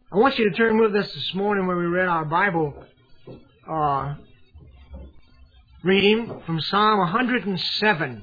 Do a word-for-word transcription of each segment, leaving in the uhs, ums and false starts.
I want you to turn with us this morning where we read our Bible uh, reading from Psalm one hundred seven.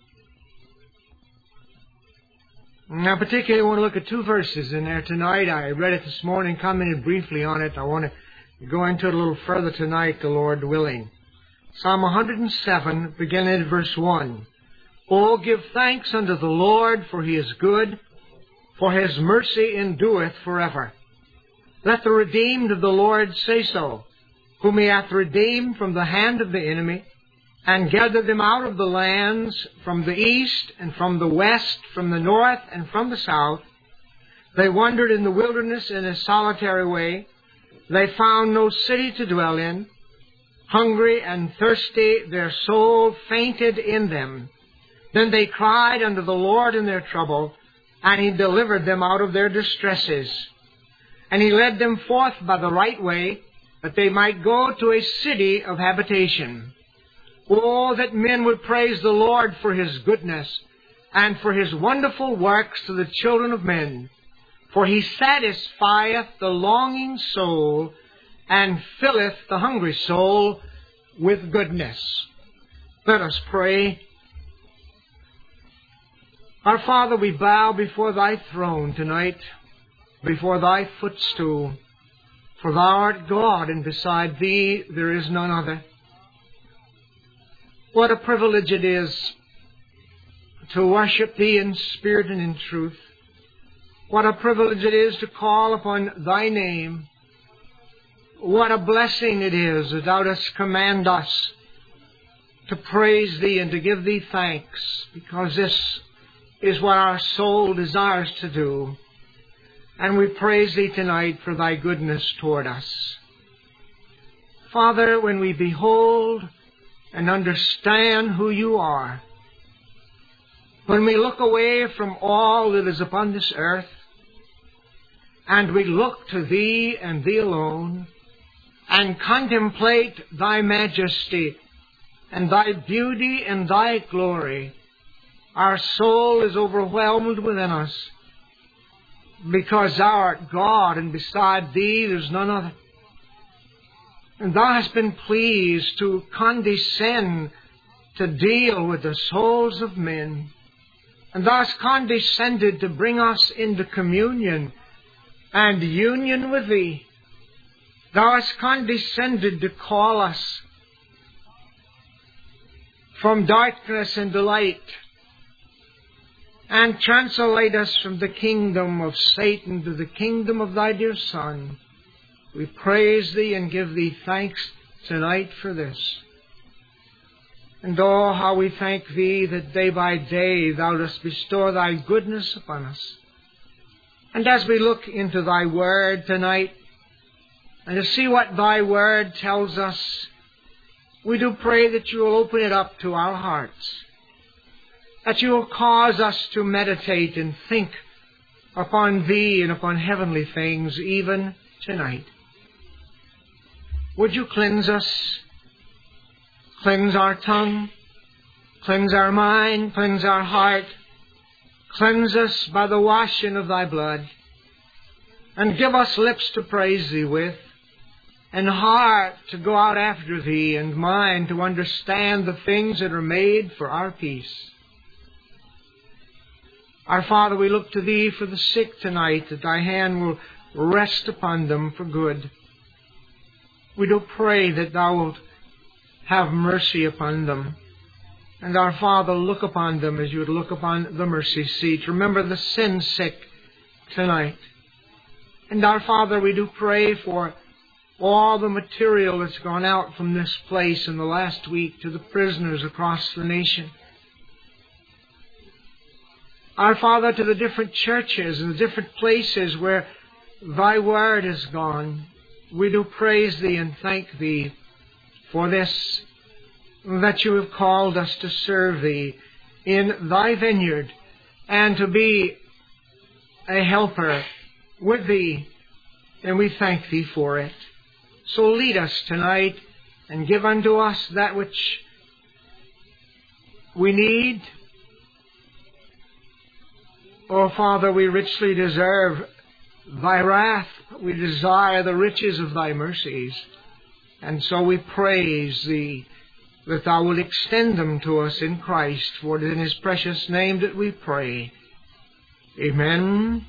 And I particularly want to look at two verses in there tonight. I read it this morning, commented briefly on it. I want to go into it a little further tonight, the Lord willing. Psalm one hundred seven, beginning at verse one. Oh, give thanks unto the Lord, for He is good, for His mercy endureth forever. Let the redeemed of the Lord say so, whom He hath redeemed from the hand of the enemy, and gathered them out of the lands, from the east and from the west, from the north and from the south. They wandered in the wilderness in a solitary way. They found no city to dwell in. Hungry and thirsty, their soul fainted in them. Then they cried unto the Lord in their trouble, and He delivered them out of their distresses. And He led them forth by the right way, that they might go to a city of habitation. Oh, that men would praise the Lord for His goodness, and for His wonderful works to the children of men. For He satisfieth the longing soul, and filleth the hungry soul with goodness. Let us pray. Our Father, we bow before Thy throne tonight, before Thy footstool. For Thou art God, and beside Thee there is none other. What a privilege it is to worship Thee in spirit and in truth. What a privilege it is to call upon Thy name. What a blessing it is that Thou dost command us to praise Thee and to give Thee thanks, because this is what our soul desires to do. And we praise Thee tonight for Thy goodness toward us. Father, when we behold and understand who You are, when we look away from all that is upon this earth, and we look to Thee and Thee alone, and contemplate Thy majesty and Thy beauty and Thy glory, our soul is overwhelmed within us, because Thou art God, and beside Thee there's none other. And Thou hast been pleased to condescend to deal with the souls of men, and Thou hast condescended to bring us into communion and union with Thee. Thou hast condescended to call us from darkness into light, and translate us from the kingdom of Satan to the kingdom of Thy dear Son. We praise Thee and give Thee thanks tonight for this. And oh, how we thank Thee that day by day Thou dost bestow Thy goodness upon us. And as we look into Thy Word tonight, and to see what Thy Word tells us, we do pray that You will open it up to our hearts, that You will cause us to meditate and think upon Thee and upon heavenly things even tonight. Would You cleanse us, cleanse our tongue, cleanse our mind, cleanse our heart, cleanse us by the washing of Thy blood, and give us lips to praise Thee with, and heart to go out after Thee, and mind to understand the things that are made for our peace. Our Father, we look to Thee for the sick tonight, that Thy hand will rest upon them for good. We do pray that Thou wilt have mercy upon them. And our Father, look upon them as You would look upon the mercy seat. Remember the sin sick tonight. And our Father, we do pray for all the material that's gone out from this place in the last week to the prisoners across the nation. Our Father, to the different churches and the different places where Thy Word has gone, we do praise Thee and thank Thee for this, that You have called us to serve Thee in Thy vineyard and to be a helper with Thee, and we thank Thee for it. So lead us tonight and give unto us that which we need. Oh, Father, we richly deserve Thy wrath, we desire the riches of Thy mercies. And so we praise Thee that Thou wilt extend them to us in Christ, for it is in His precious name that we pray. Amen.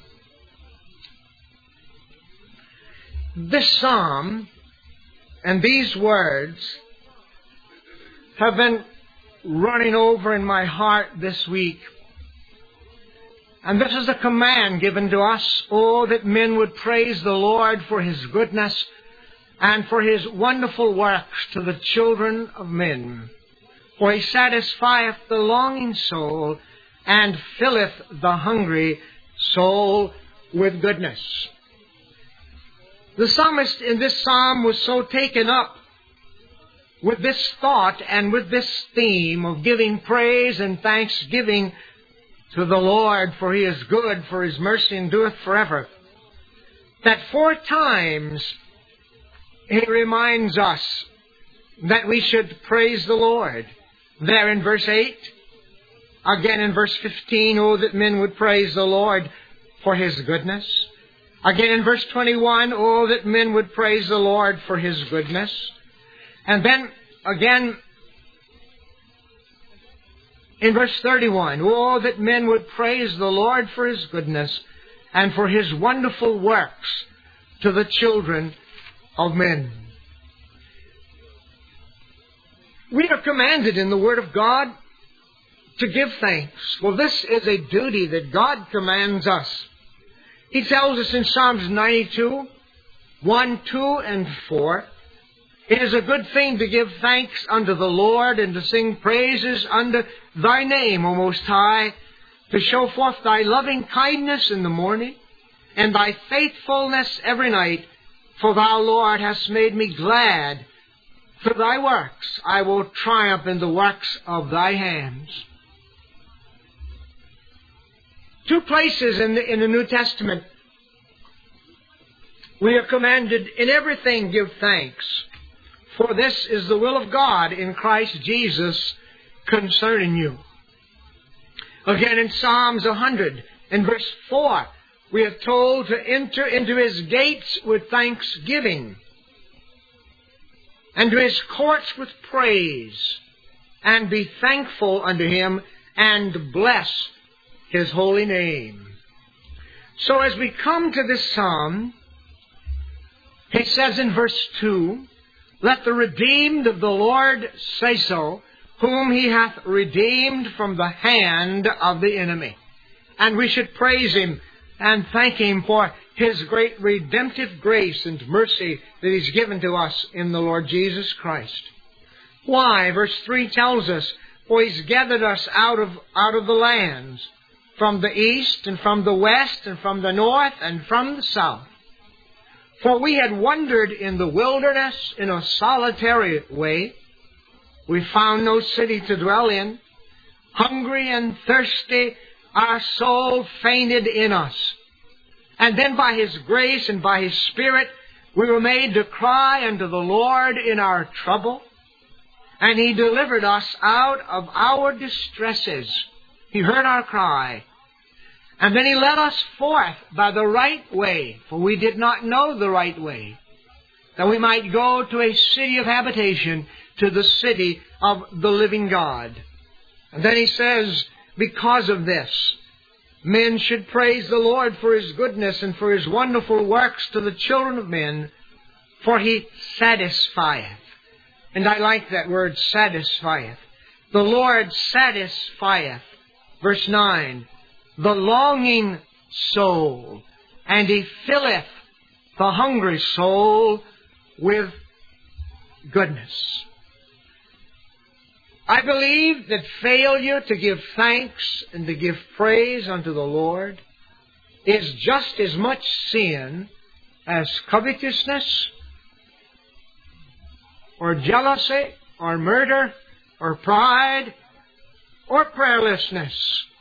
This psalm and these words have been running over in my heart this week. And this is a command given to us, oh, that men would praise the Lord for His goodness and for His wonderful works to the children of men. For He satisfieth the longing soul and filleth the hungry soul with goodness. The psalmist in this psalm was so taken up with this thought and with this theme of giving praise and thanksgiving to the Lord, for He is good, for His mercy endureth forever, that four times He reminds us that we should praise the Lord. There in verse eight, again in verse fifteen, oh, that men would praise the Lord for His goodness. Again in verse twenty-one, oh, that men would praise the Lord for His goodness. And then again in verse thirty-one, oh, that men would praise the Lord for His goodness and for His wonderful works to the children of men. We are commanded in the Word of God to give thanks. Well, this is a duty that God commands us. He tells us in Psalms ninety-two, one, two, and four, it is a good thing to give thanks unto the Lord and to sing praises unto Thy name, O Most High, to show forth Thy loving kindness in the morning and Thy faithfulness every night. For Thou, Lord, hast made me glad through Thy works. I will triumph in the works of Thy hands. Two places in the, in the New Testament we are commanded, in everything give thanks, for this is the will of God in Christ Jesus concerning you. Again in Psalms one hundred, in verse four, we are told to enter into His gates with thanksgiving, and to His courts with praise, and be thankful unto Him, and bless His holy name. So as we come to this psalm, he says in verse two, let the redeemed of the Lord say so, whom He hath redeemed from the hand of the enemy. And we should praise Him and thank Him for His great redemptive grace and mercy that He's given to us in the Lord Jesus Christ. Why? Verse three tells us, for He's gathered us out of, out of the lands, from the east and from the west and from the north and from the south. For we had wandered in the wilderness in a solitary way. We found no city to dwell in. Hungry and thirsty, our soul fainted in us. And then by His grace and by His Spirit, we were made to cry unto the Lord in our trouble. And He delivered us out of our distresses. He heard our cry. And then He led us forth by the right way, for we did not know the right way, that we might go to a city of habitation, to the city of the living God. And then He says, because of this, men should praise the Lord for His goodness and for His wonderful works to the children of men, for He satisfieth. And I like that word, satisfieth. The Lord satisfieth. Verse nine, the longing soul, and He filleth the hungry soul with goodness. I believe that failure to give thanks and to give praise unto the Lord is just as much sin as covetousness, or jealousy, or murder, or pride, or prayerlessness.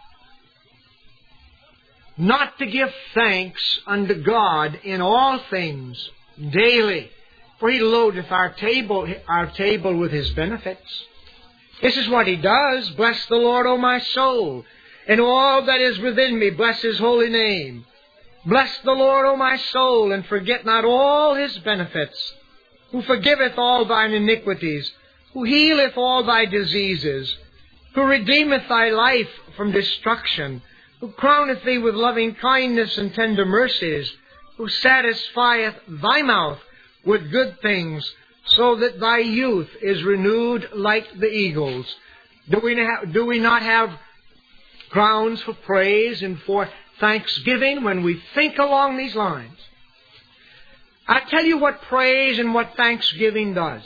Not to give thanks unto God in all things daily, for He loadeth our table, our table with His benefits. This is what He does. Bless the Lord, O my soul, and all that is within me, bless His holy name. Bless the Lord, O my soul, and forget not all His benefits, who forgiveth all thine iniquities, who healeth all thy diseases, who redeemeth thy life from destruction, who crowneth thee with loving kindness and tender mercies, who satisfieth thy mouth with good things, so that thy youth is renewed like the eagles. Do we, ha- do we not have grounds for praise and for thanksgiving when we think along these lines? I tell you what praise and what thanksgiving does.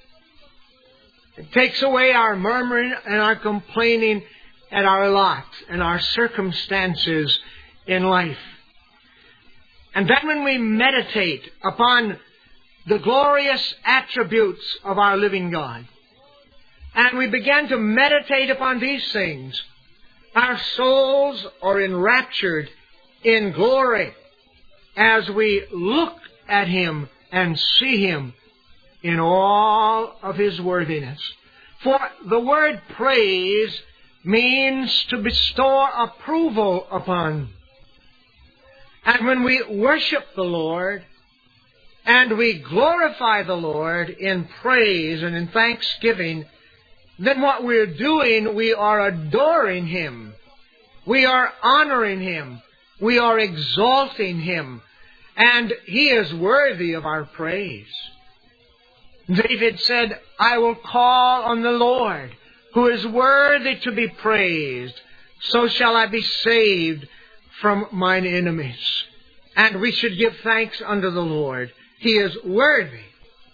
It takes away our murmuring and our complaining at our lot and our circumstances in life. And then when we meditate upon the glorious attributes of our living God, and we begin to meditate upon these things, our souls are enraptured in glory as we look at Him and see Him in all of His worthiness. For the word praise means to bestow approval upon. And when we worship the Lord and we glorify the Lord in praise and in thanksgiving, then what we're doing, we are adoring Him. We are honoring Him. We are exalting Him. And He is worthy of our praise. David said, I will call on the Lord, who is worthy to be praised. So shall I be saved from mine enemies. And we should give thanks unto the Lord. He is worthy.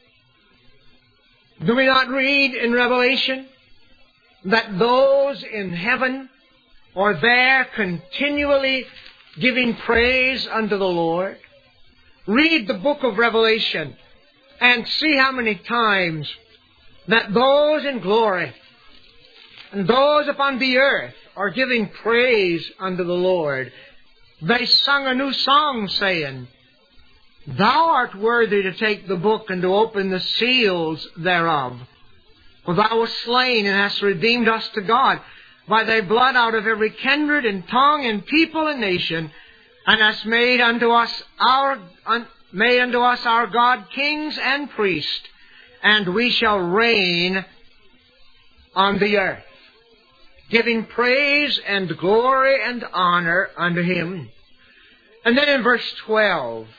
Do we not read in Revelation that those in heaven are there continually giving praise unto the Lord? Read the book of Revelation and see how many times that those in glory and those upon the earth are giving praise unto the Lord. They sung a new song saying, Thou art worthy to take the book and to open the seals thereof. For Thou wast slain and hast redeemed us to God by Thy blood out of every kindred and tongue and people and nation, and hast made unto us our un, made unto us our God kings and priests, and we shall reign on the earth, giving praise and glory and honor unto Him. And then in verse twelve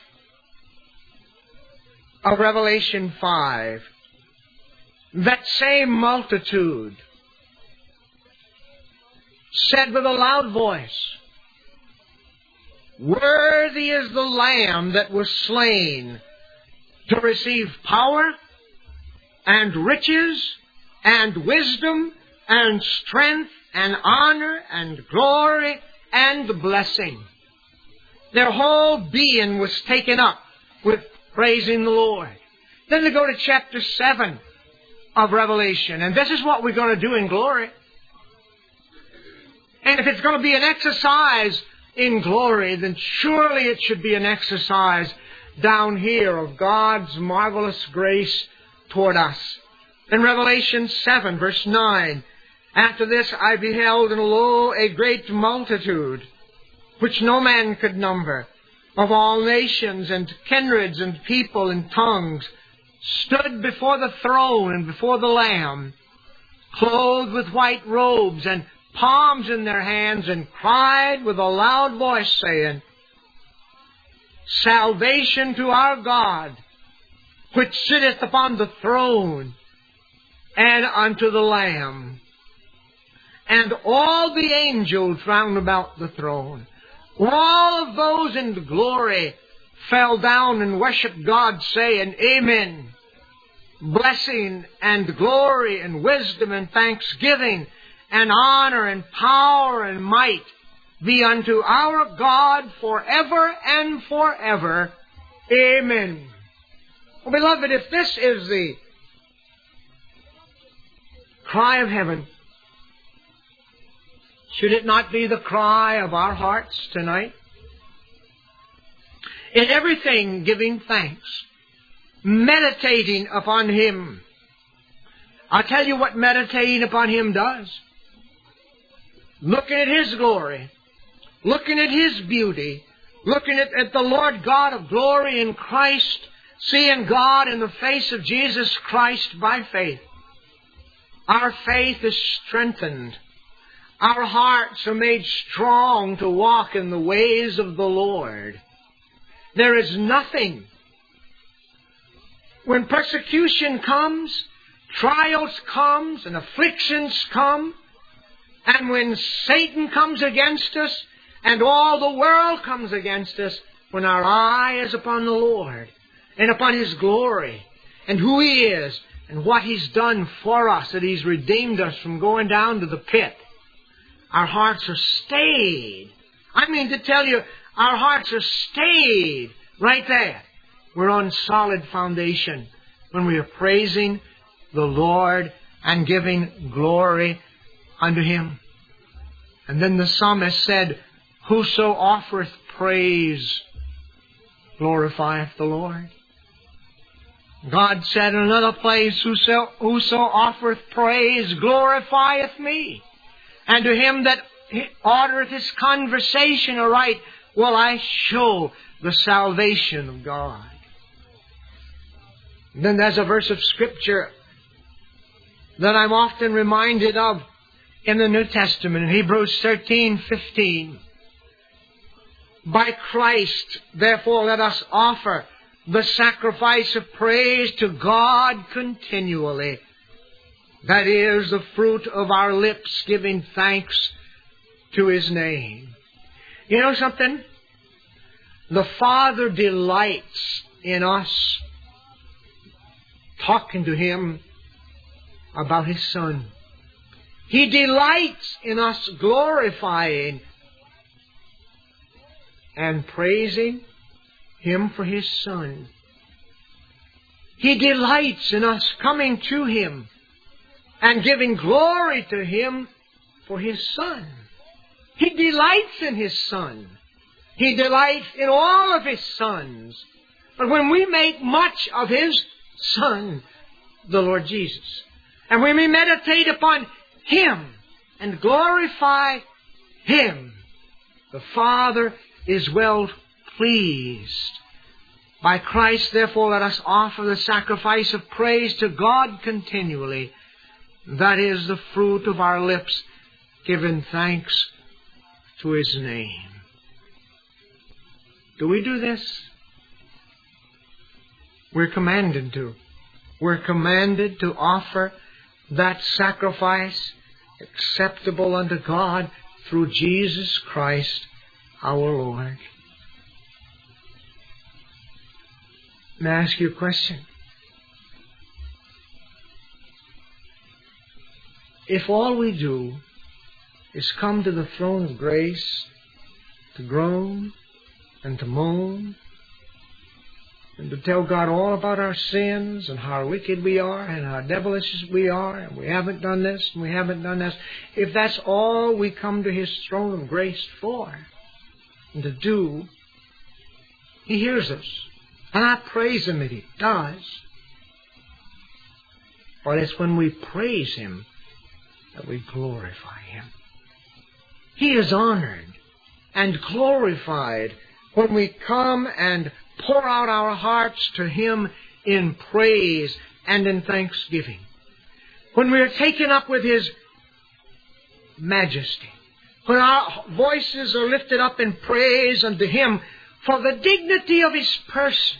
of Revelation five, that same multitude said with a loud voice, Worthy is the Lamb that was slain to receive power and riches and wisdom and strength and honor and glory and blessing. Their whole being was taken up with praising the Lord. Then they go to chapter seven of Revelation, and this is what we're going to do in glory. And if it's going to be an exercise in glory, then surely it should be an exercise down here of God's marvelous grace toward us. In Revelation seven, verse nine, After this I beheld, and lo, a great multitude, which no man could number, of all nations and kindreds and people and tongues, stood before the throne and before the Lamb, clothed with white robes and palms in their hands, and cried with a loud voice, saying, Salvation to our God, which sitteth upon the throne, and unto the Lamb. And all the angels round about the throne, all of those in glory, fell down and worshipped God, saying, Amen. Blessing and glory and wisdom and thanksgiving and honor and power and might be unto our God forever and forever. Amen. Well, beloved, if this is the cry of heaven, should it not be the cry of our hearts tonight? In everything giving thanks, meditating upon Him. I'll tell you what meditating upon Him does. Looking at His glory, looking at His beauty, looking at, at the Lord God of glory in Christ, seeing God in the face of Jesus Christ by faith. Our faith is strengthened. Our hearts are made strong to walk in the ways of the Lord. There is nothing. When persecution comes, trials comes, and afflictions come, and when Satan comes against us, and all the world comes against us, when our eye is upon the Lord, and upon His glory, and who He is, and what He's done for us, that He's redeemed us from going down to the pit, our hearts are stayed. I mean to tell you, our hearts are stayed right there. We're on solid foundation when we are praising the Lord and giving glory unto Him. And then the psalmist said, whoso offereth praise glorifieth the Lord. God said in another place, whoso, whoso offereth praise glorifieth me. And to him that ordereth his conversation aright will I show the salvation of God. And then there's a verse of Scripture that I'm often reminded of in the New Testament, in Hebrews thirteen fifteen. By Christ, therefore, let us offer the sacrifice of praise to God continually. That is the fruit of our lips, giving thanks to His name. You know something? The Father delights in us talking to Him about His Son. He delights in us glorifying and praising Him for His Son. He delights in us coming to Him and giving glory to Him for His Son. He delights in His Son. He delights in all of His sons. But when we make much of His Son, the Lord Jesus, and when we meditate upon Him and glorify Him, the Father is well pleased. By Christ, therefore, let us offer the sacrifice of praise to God continually. That is the fruit of our lips, giving thanks to His name. Do we do this? We're commanded to. We're commanded to offer that sacrifice acceptable unto God through Jesus Christ our Lord. May I ask you a question? If all we do is come to the throne of grace to groan and to moan and to tell God all about our sins and how wicked we are and how devilish we are and we haven't done this and we haven't done this, if that's all we come to His throne of grace for and to do, He hears us. And I praise Him that He does. But it's when we praise Him that we glorify Him. He is honored and glorified when we come and pour out our hearts to Him in praise and in thanksgiving. When we are taken up with His majesty. When our voices are lifted up in praise unto Him for the dignity of His person.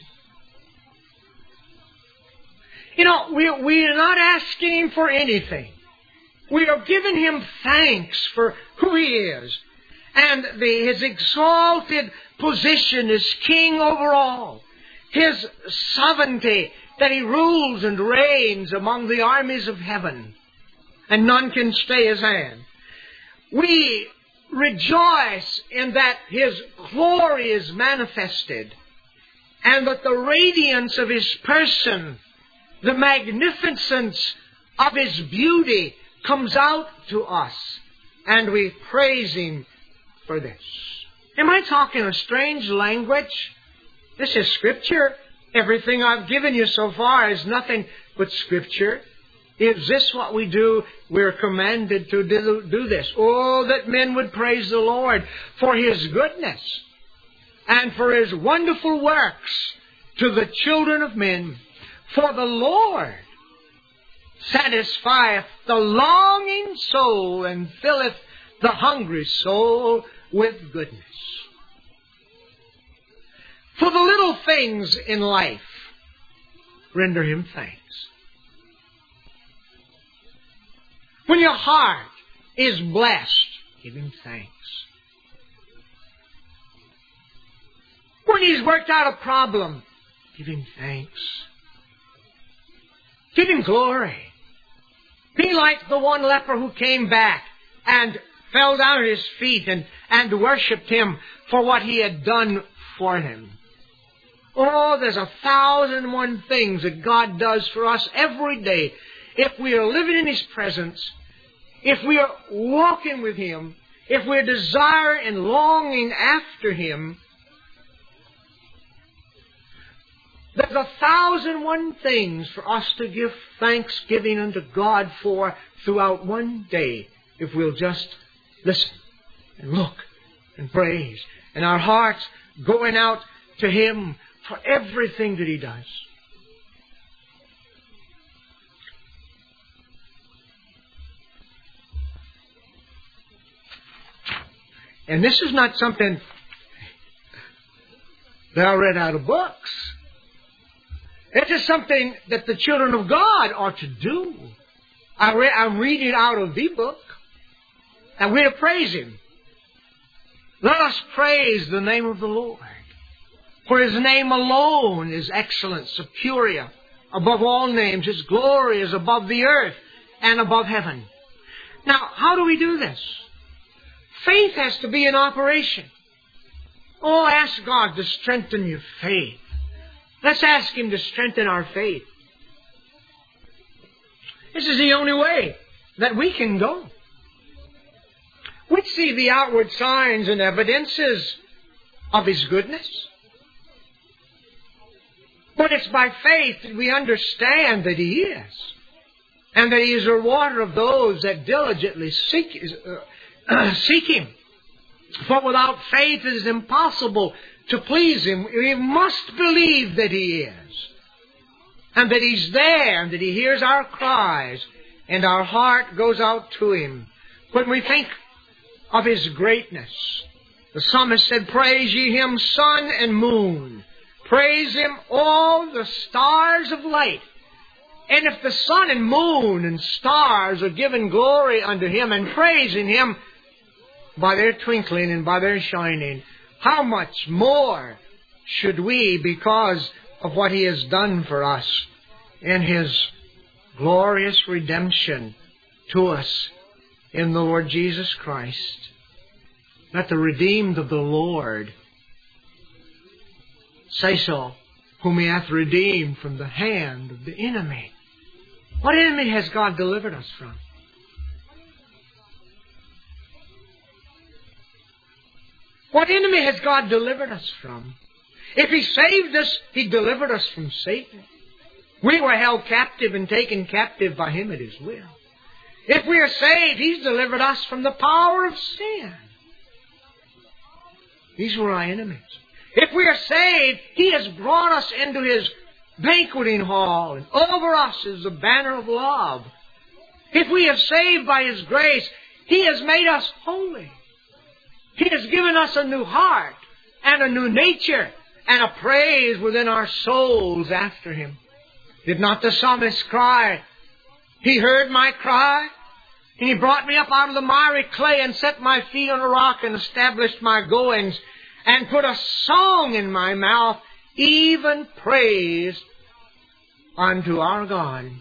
You know, we, we are not asking Him for anything. We are giving Him thanks for who He is and the, His exalted position as King over all. His sovereignty, that He rules and reigns among the armies of heaven, and none can stay His hand. We rejoice in that His glory is manifested, and that the radiance of His person, the magnificence of His beauty comes out to us, and we praise Him for this. Am I talking a strange language? This is Scripture. Everything I've given you so far is nothing but Scripture. Is this what we do? We're commanded to do, do this. Oh, that men would praise the Lord for His goodness and for His wonderful works to the children of men. For the Lord satisfieth the longing soul and filleth the hungry soul with goodness. For the little things in life, render Him thanks. When your heart is blessed, give Him thanks. When He's worked out a problem, give Him thanks. Give Him glory. Be like the one leper who came back and fell down at His feet and, and worshipped Him for what He had done for him. Oh, there's a thousand and one things that God does for us every day. If we are living in His presence, if we are walking with Him, if we're desiring and longing after Him, there's a thousand and one things for us to give thanksgiving unto God for throughout one day, if we'll just listen and look and praise, and our hearts going out to Him for everything that He does. And this is not something that I read out of books. It is something that the children of God ought to do. I re- I'm reading out of the book, and we're to praise Him. Let us praise the name of the Lord. For His name alone is excellent, superior, above all names. His glory is above the earth and above heaven. Now, how do we do this? Faith has to be in operation. Oh, ask God to strengthen your faith. Let's ask Him to strengthen our faith. This is the only way that we can go. We see the outward signs and evidences of His goodness. But it's by faith that we understand that He is. And that He is a rewarder of those that diligently seek, uh, seek Him. For without faith it is impossible to please Him. We must believe that He is. And that He's there, and that He hears our cries, and our heart goes out to Him. When we think of His greatness, the psalmist said, "Praise ye Him, sun and moon. Praise Him, all the stars of light." And if the sun and moon and stars are giving glory unto Him and praising Him by their twinkling and by their shining, how much more should we, because of what He has done for us in His glorious redemption to us in the Lord Jesus Christ. Let the redeemed of the Lord say so, whom He hath redeemed from the hand of the enemy. What enemy has God delivered us from? What enemy has God delivered us from? If He saved us, He delivered us from Satan. We were held captive and taken captive by Him at His will. If we are saved, He's delivered us from the power of sin. These were our enemies. If we are saved, He has brought us into His banqueting hall, and over us is the banner of love. If we are saved by His grace, He has made us holy. He has given us a new heart and a new nature and a praise within our souls after Him. Did not the psalmist cry, "He heard my cry, and He brought me up out of the miry clay and set my feet on a rock and established my goings and put a song in my mouth, even praise unto our God."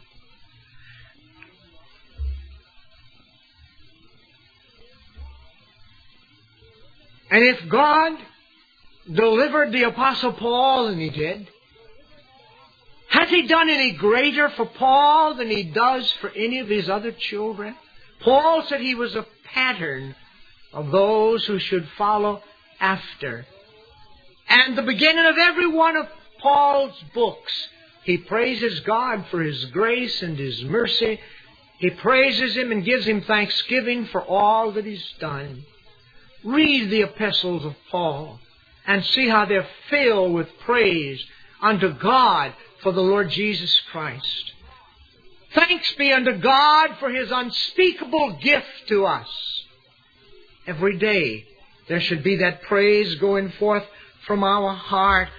And if God delivered the Apostle Paul, and He did, has He done any greater for Paul than He does for any of His other children? Paul said he was a pattern of those who should follow after. And the beginning of every one of Paul's books, he praises God for His grace and His mercy. He praises Him and gives Him thanksgiving for all that He's done. Read the epistles of Paul and see how they're filled with praise unto God for the Lord Jesus Christ. Thanks be unto God for His unspeakable gift to us. Every day there should be that praise going forth from our heart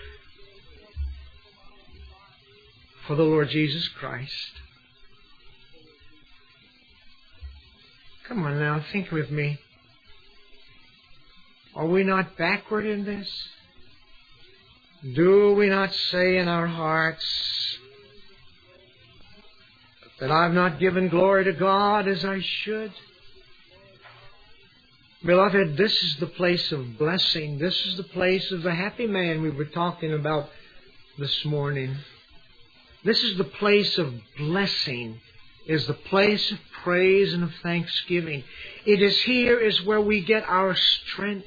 for the Lord Jesus Christ. Come on now, think with me. Are we not backward in this? Do we not say in our hearts that I've not given glory to God as I should? Beloved, this is the place of blessing. This is the place of the happy man we were talking about this morning. This is the place of blessing, is the place of praise and of thanksgiving. It is here is where we get our strength.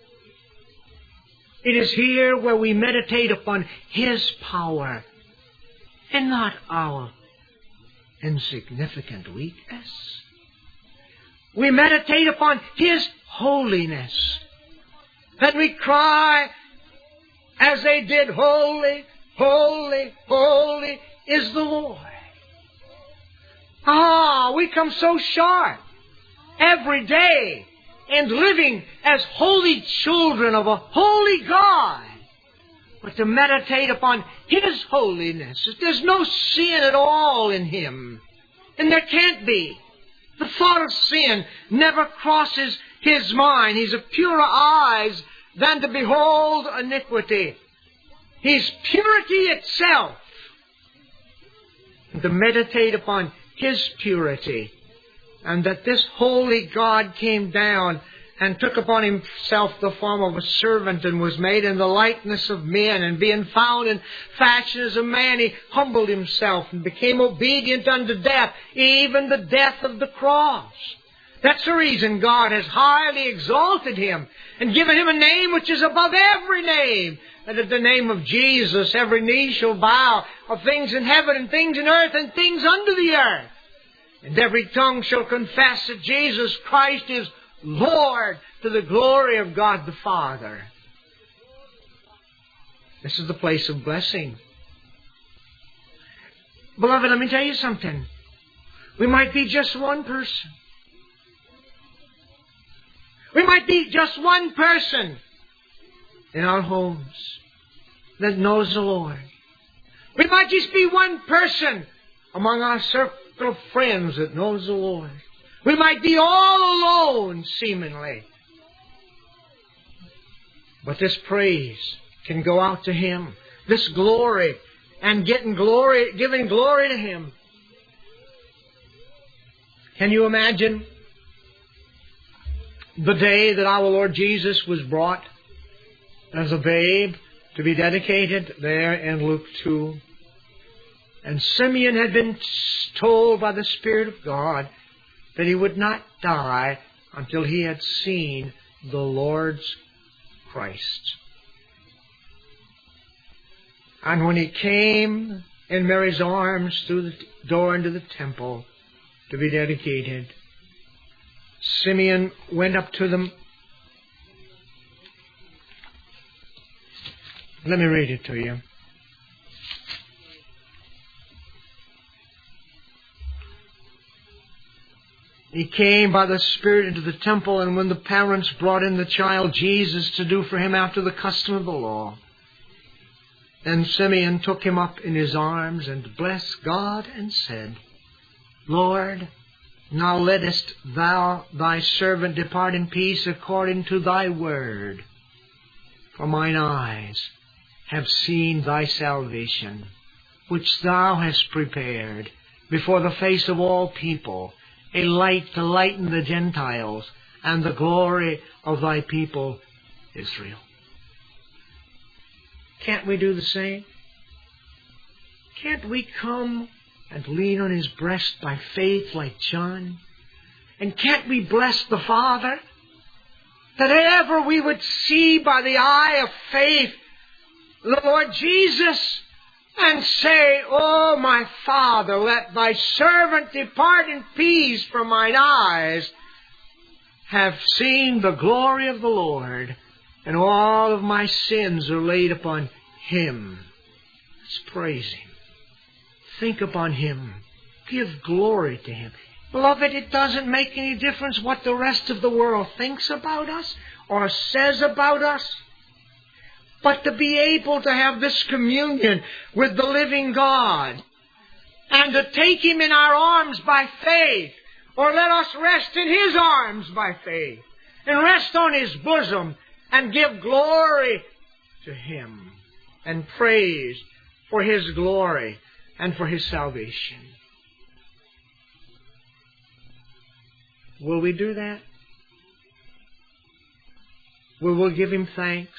It is here where we meditate upon His power and not our insignificant weakness. We meditate upon His holiness. That we cry as they did, holy, holy, holy is the Lord. Ah, we come so short every day in living as holy children of a holy God. But to meditate upon His holiness. There's no sin at all in Him. And there can't be. The thought of sin never crosses His mind. He's of purer eyes than to behold iniquity. He's purity itself. And to meditate upon His purity, and that this holy God came down and took upon Himself the form of a servant and was made in the likeness of men, and being found in fashion as a man, He humbled Himself and became obedient unto death, even the death of the cross. That's the reason God has highly exalted Him and given Him a name which is above every name, that at the name of Jesus every knee shall bow, of things in heaven and things in earth and things under the earth. And every tongue shall confess that Jesus Christ is Lord, to the glory of God the Father. This is the place of blessing. Beloved, let me tell you something. We might be just one person. We might be just one person in our homes that knows the Lord. We might just be one person among our circle of friends that knows the Lord. We might be all alone, seemingly. But this praise can go out to Him. This glory, and getting glory, giving glory to Him. Can you imagine the day that our Lord Jesus was brought as a babe to be dedicated there in Luke two? And Simeon had been told by the Spirit of God that he would not die until he had seen the Lord's Christ. And when He came in Mary's arms through the door into the temple to be dedicated, Simeon went up to them. Let me read it to you. He came by the Spirit into the temple, and when the parents brought in the child Jesus to do for Him after the custom of the law, then Simeon took Him up in his arms and blessed God and said, Lord, now lettest Thou Thy servant depart in peace according to Thy word. For mine eyes have seen Thy salvation, which Thou hast prepared before the face of all people, a light to lighten the Gentiles, and the glory of Thy people Israel. Can't we do the same? Can't we come and lean on His breast by faith like John? And can't we bless the Father that ever we would see by the eye of faith the Lord Jesus, and say, Oh, my Father, let Thy servant depart in peace, for mine eyes have seen the glory of the Lord, and all of my sins are laid upon Him. Let's praise Him. Think upon Him. Give glory to Him. Beloved, it doesn't make any difference what the rest of the world thinks about us or says about us. But to be able to have this communion with the living God and to take Him in our arms by faith, or let us rest in His arms by faith and rest on His bosom and give glory to Him and praise for His glory and for His salvation. Will we do that? Will we give Him thanks?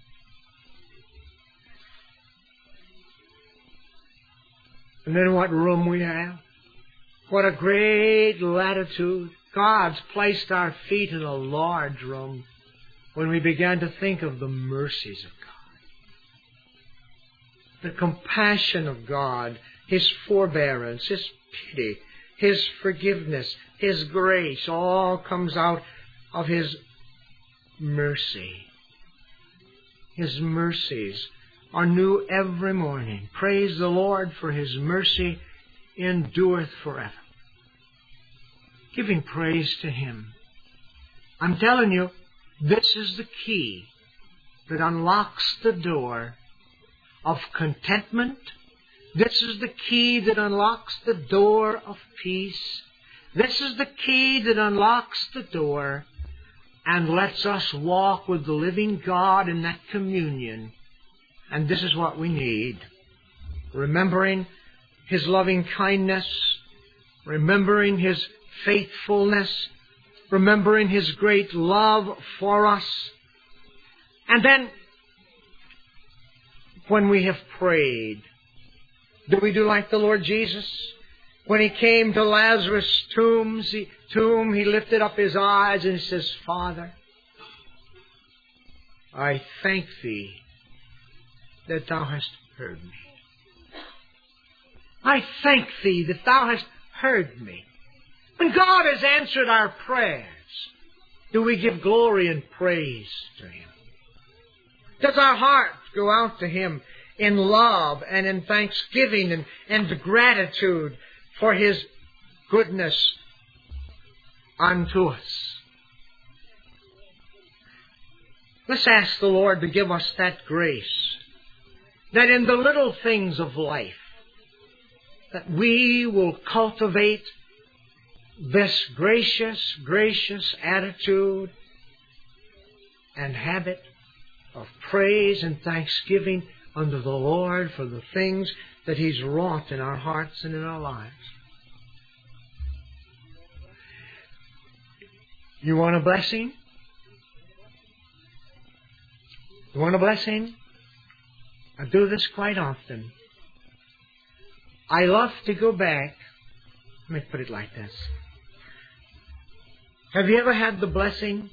And then what room we have. What a great latitude. God's placed our feet in a large room when we began to think of the mercies of God. The compassion of God, His forbearance, His pity, His forgiveness, His grace, all comes out of His mercy. His mercies are new every morning. Praise the Lord, for His mercy endureth forever. Giving praise to Him. I'm telling you, this is the key that unlocks the door of contentment. This is the key that unlocks the door of peace. This is the key that unlocks the door and lets us walk with the living God in that communion. And this is what we need. Remembering His loving kindness, remembering His faithfulness, remembering His great love for us. And then, when we have prayed, do we do like the Lord Jesus? When He came to Lazarus' tombs, he, tomb, He lifted up His eyes and He says, Father, I thank Thee that Thou hast heard me. I thank Thee that Thou hast heard me. When God has answered our prayers, do we give glory and praise to Him? Does our heart go out to Him in love and in thanksgiving and, and gratitude for His goodness unto us? Let's ask the Lord to give us that grace, that in the little things of life, that we will cultivate this gracious, gracious attitude and habit of praise and thanksgiving unto the Lord for the things that He's wrought in our hearts and in our lives. You want a blessing? You want a blessing? I do this quite often. I love to go back. Let me put it like this. Have you ever had the blessing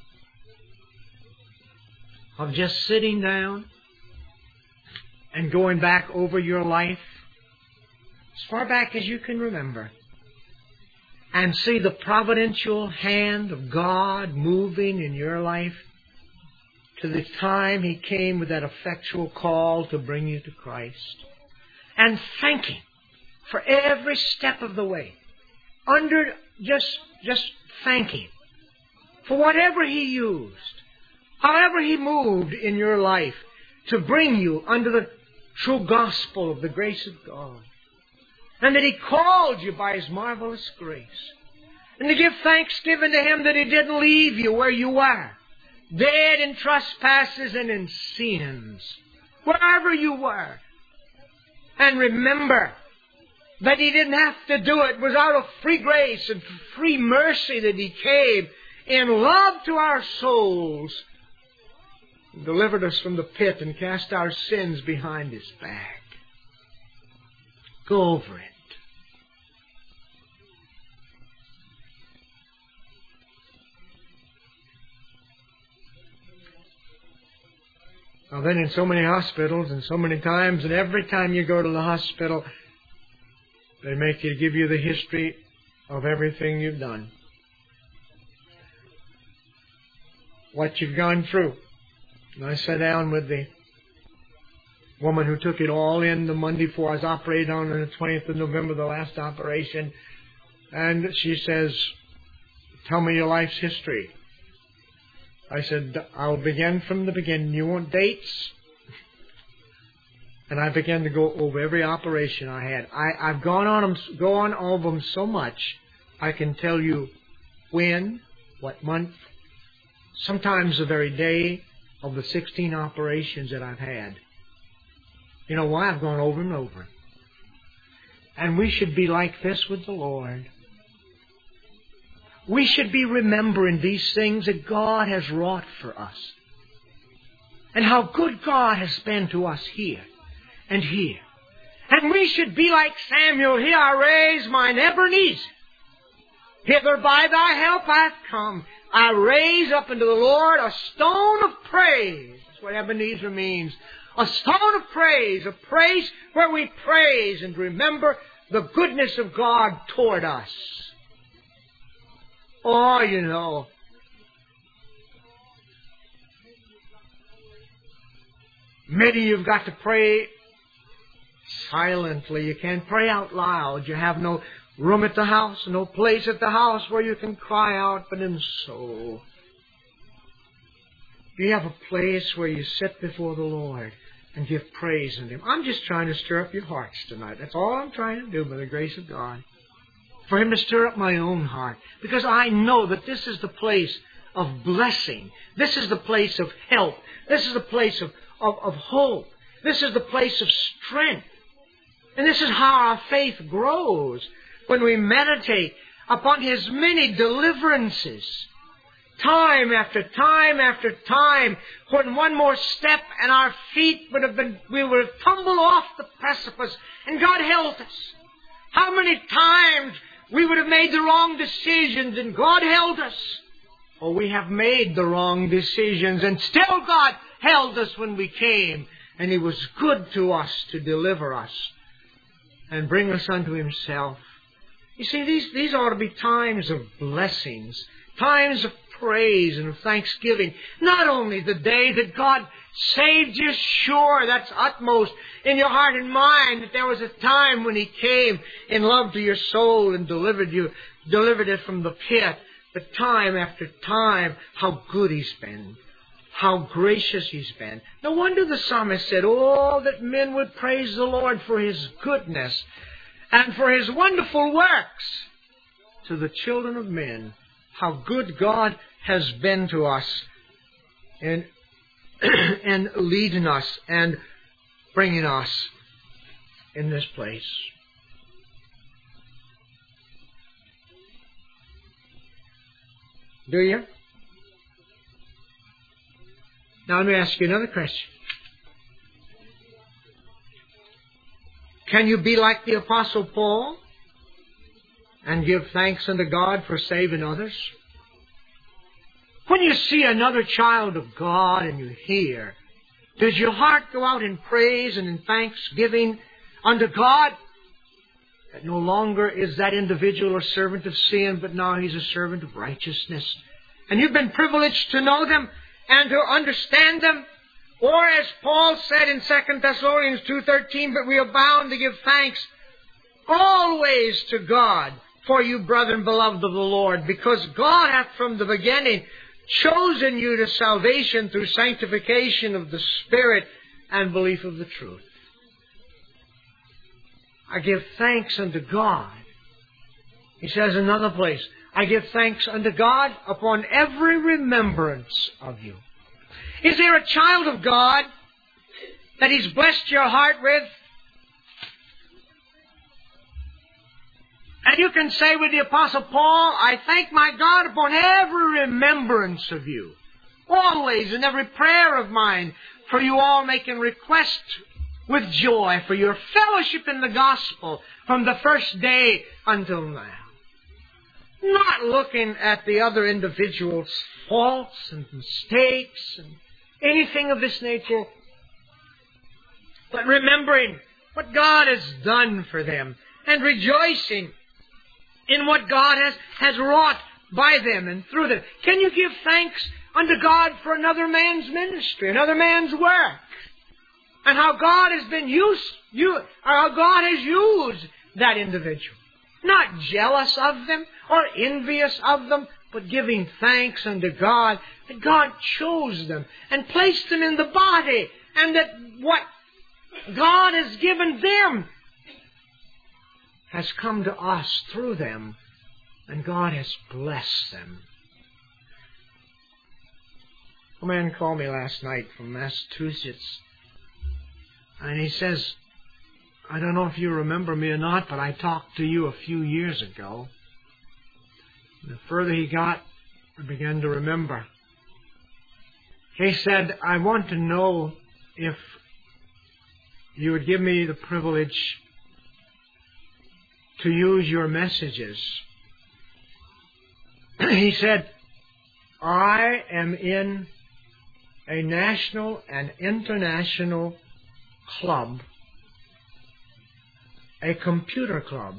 of just sitting down and going back over your life as far back as you can remember and see the providential hand of God moving in your life to the time He came with that effectual call to bring you to Christ, and thank Him for every step of the way? Under just just thank Him for whatever He used, however He moved in your life to bring you under the true gospel of the grace of God, and that He called you by His marvelous grace, and to give thanksgiving to Him that He didn't leave you where you were, dead in trespasses and in sins, wherever you were. And remember that He didn't have to do it. It was out of free grace and free mercy that He came in love to our souls, and delivered us from the pit and cast our sins behind His back. Go over it. Now then, in so many hospitals and so many times, and every time you go to the hospital, they make you give you the history of everything you've done, what you've gone through, And I sat down with the woman who took it all in the Monday before I was operated on on the twentieth of November, the last operation. And she says, tell me your life's history. I said, I'll begin from the beginning. You want dates? And I began to go over every operation I had. I, I've gone on them, gone over them so much, I can tell you when, what month, sometimes the very day of the sixteen operations that I've had. You know why? I've gone over and over. And we should be like this with the Lord. We should be remembering these things that God has wrought for us. And how good God has been to us here and here. And we should be like Samuel. Here I raise mine Ebenezer. Hither by thy help I've come. I raise up unto the Lord a stone of praise. That's what Ebenezer means. A stone of praise. A praise where we praise and remember the goodness of God toward us. Oh, you know, many you've got to pray silently. You can't pray out loud. You have no room at the house, no place at the house where you can cry out, but in soul. You have a place where you sit before the Lord and give praise unto Him. I'm just trying to stir up your hearts tonight. That's all I'm trying to do by the grace of God. For Him to stir up my own heart. Because I know that this is the place of blessing. This is the place of help. This is the place of, of, of hope. This is the place of strength. And this is how our faith grows. When we meditate upon His many deliverances. Time after time after time. When one more step and our feet would have been, we would have tumbled off the precipice. And God held us. How many times we would have made the wrong decisions and God held us. Or we have made the wrong decisions and still God held us when we came. And He was good to us to deliver us and bring us unto Himself. You see, these, these ought to be times of blessings, times of praise and of thanksgiving. Not only the day that God saved you, sure, that's utmost in your heart and mind, that there was a time when He came in love to your soul and delivered you, delivered it from the pit. But time after time, how good He's been. How gracious He's been. No wonder the psalmist said, oh, that men would praise the Lord for His goodness and for His wonderful works to the children of men. How good God has been to us and, and leading us and bringing us in this place. Do you? Now let me ask you another question. Can you be like the Apostle Paul and give thanks unto God for saving others? When you see another child of God and you hear, does your heart go out in praise and in thanksgiving unto God? That no longer is that individual a servant of sin, but now he's a servant of righteousness. And you've been privileged to know them and to understand them. Or as Paul said in Second Thessalonians two thirteen, but we are bound to give thanks always to God for you, brethren, beloved of the Lord, because God hath from the beginning chosen you to salvation through sanctification of the Spirit and belief of the truth. I give thanks unto God. He says in another place, I give thanks unto God upon every remembrance of you. Is there a child of God that He's blessed your heart with? And you can say with the Apostle Paul, I thank my God upon every remembrance of you. Always in every prayer of mine, for you all making request with joy for your fellowship in the gospel from the first day until now. Not looking at the other individual's faults and mistakes and anything of this nature, but remembering what God has done for them and rejoicing in what God has, has wrought by them and through them. Can you give thanks unto God for another man's ministry, another man's work. And how God has been used, you, or how God has used that individual. Not jealous of them or envious of them, but giving thanks unto God that God chose them and placed them in the body, and that what God has given them has come to us through them, and God has blessed them. A man called me last night from Massachusetts, and he says, I don't know if you remember me or not, but I talked to you a few years ago. And the further he got, I began to remember. He said, I want to know if you would give me the privilege to use your messages. He said, I am in a national and international club, a computer club.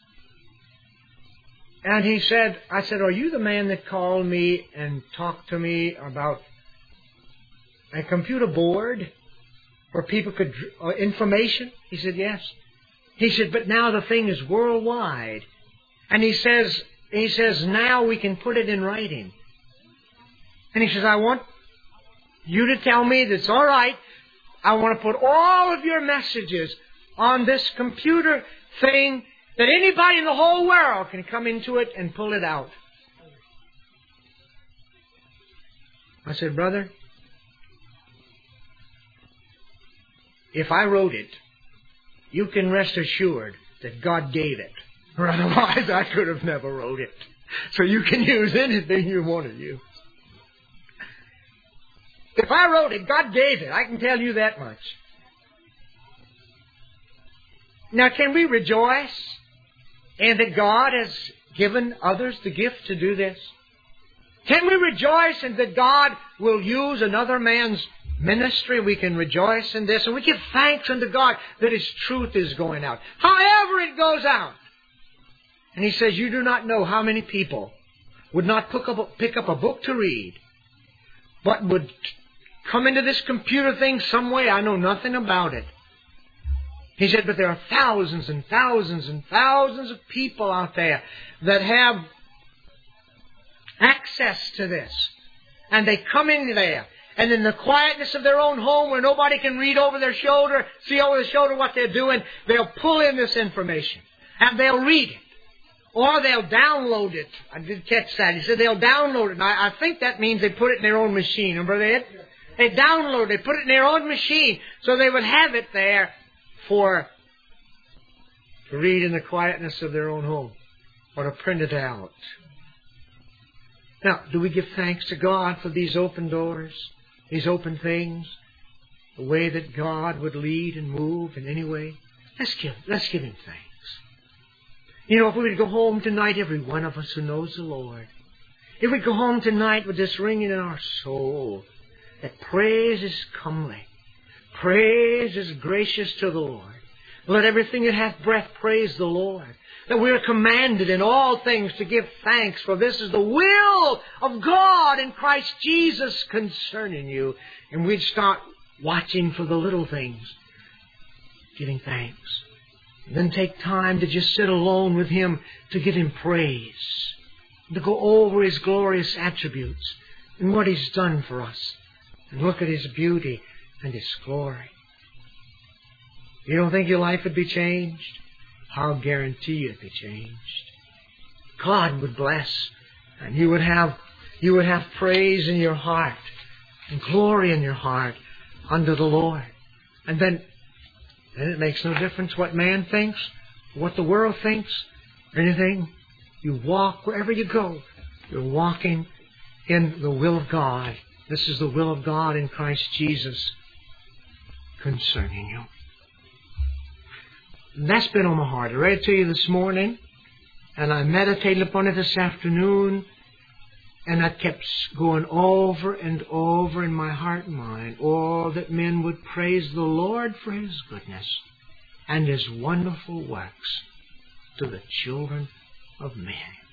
And he said, I said, are you the man that called me and talked to me about a computer board where people could, uh, information? He said, yes. He said, but now the thing is worldwide. And he says, he says, now we can put it in writing. And he says, I want you to tell me that's all right. I want to put all of your messages on this computer thing that anybody in the whole world can come into it and pull it out. I said, brother, if I wrote it, you can rest assured that God gave it. Or otherwise I could have never wrote it. So you can use anything you want to use. If I wrote it, God gave it. I can tell you that much. Now, can we rejoice in that God has given others the gift to do this? Can we rejoice in that God will use another man's ministry? We can rejoice in this, and we give thanks unto God that His truth is going out. However it goes out. And He says, you do not know how many people would not pick up a, pick up a book to read, but would come into this computer thing some way. I know nothing about it. He said, but there are thousands and thousands and thousands of people out there that have access to this. And they come in there, and in the quietness of their own home where nobody can read over their shoulder, see over their shoulder what they're doing, they'll pull in this information. And they'll read it. Or they'll download it. I did catch that. He said they'll download it. And I, I think that means they put it in their own machine. Remember that? They download it. They put it in their own machine. So they would have it there for to read in the quietness of their own home. Or to print it out. Now, do we give thanks to God for these open doors? These open things? The way that God would lead and move in any way? Let's give, let's give Him thanks. You know, if we would go home tonight, every one of us who knows the Lord, if we go home tonight with this ringing in our soul, that praise is comely, praise is gracious to the Lord. Let everything that hath breath praise the Lord. That we are commanded in all things to give thanks, for this is the will of God in Christ Jesus concerning you. And we'd start watching for the little things, giving thanks. And then take time to just sit alone with Him to give Him praise. To go over His glorious attributes and what He's done for us. And look at His beauty and His glory. You don't think your life would be changed? I'll guarantee you it'd be changed. God would bless, and you would have you would have praise in your heart and glory in your heart unto the Lord. And then And it makes no difference what man thinks, what the world thinks, or anything. You walk wherever you go. You're walking in the will of God. This is the will of God in Christ Jesus concerning you. And that's been on my heart. I read it to you this morning, and I meditated upon it this afternoon, and I kept going over and over in my heart and mind. Oh, that men would praise the Lord for His goodness and His wonderful works to the children of men.